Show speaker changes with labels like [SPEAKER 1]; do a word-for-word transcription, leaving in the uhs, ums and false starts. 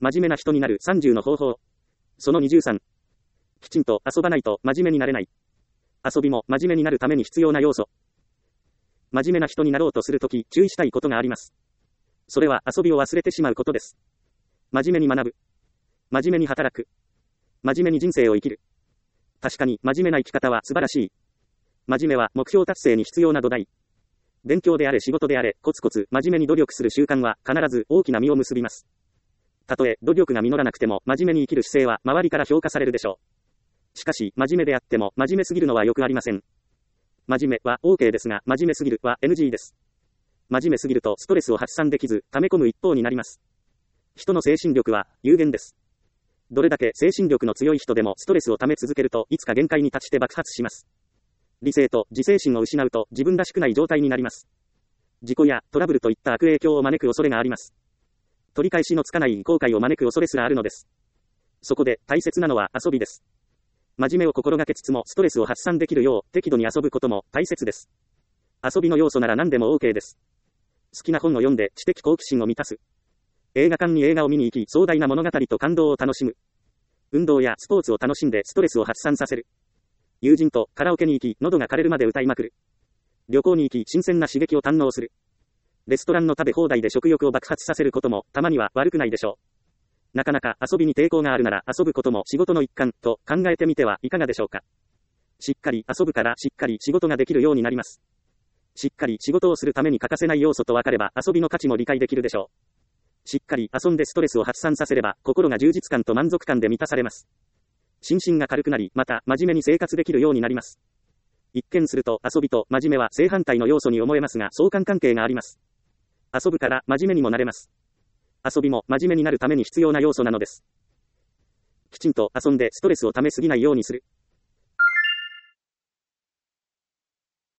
[SPEAKER 1] 真面目な人になるさんじゅうの方法。そのにじゅうさん。きちんと遊ばないと真面目になれない。遊びも真面目になるために必要な要素。真面目な人になろうとするとき、注意したいことがあります。それは遊びを忘れてしまうことです。真面目に学ぶ。真面目に働く。真面目に人生を生きる。確かに真面目な生き方は素晴らしい。真面目は目標達成に必要な土台。勉強であれ仕事であれ、コツコツ真面目に努力する習慣は必ず大きな実を結びます。たとえ努力が実らなくても真面目に生きる姿勢は周りから評価されるでしょう。しかし真面目であっても真面目すぎるのはよくありません。真面目は オーケー ですが真面目すぎるは エヌジー です。真面目すぎるとストレスを発散できず溜め込む一方になります。人の精神力は有限です。どれだけ精神力の強い人でもストレスを溜め続けるといつか限界に達して爆発します。理性と自制心を失うと自分らしくない状態になります。事故やトラブルといった悪影響を招く恐れがあります。取り返しのつかない後悔を招く恐れすらあるのです。そこで大切なのは遊びです。真面目を心がけつつもストレスを発散できるよう適度に遊ぶことも大切です。遊びの要素なら何でも オーケー です。好きな本を読んで知的好奇心を満たす。映画館に映画を見に行き壮大な物語と感動を楽しむ。運動やスポーツを楽しんでストレスを発散させる。友人とカラオケに行き喉が枯れるまで歌いまくる。旅行に行き新鮮な刺激を堪能する。レストランの食べ放題で食欲を爆発させることもたまには悪くないでしょう。なかなか遊びに抵抗があるなら遊ぶことも仕事の一環と考えてみてはいかがでしょうか。しっかり遊ぶからしっかり仕事ができるようになります。しっかり仕事をするために欠かせない要素と分かれば遊びの価値も理解できるでしょう。しっかり遊んでストレスを発散させれば心が充実感と満足感で満たされます。心身が軽くなりまた真面目に生活できるようになります。一見すると遊びと真面目は正反対の要素に思えますが相関関係があります。遊ぶから真面目にもなれます。遊びも真面目になるために必要な要素なのです。きちんと遊んでストレスを溜めすぎないようにする。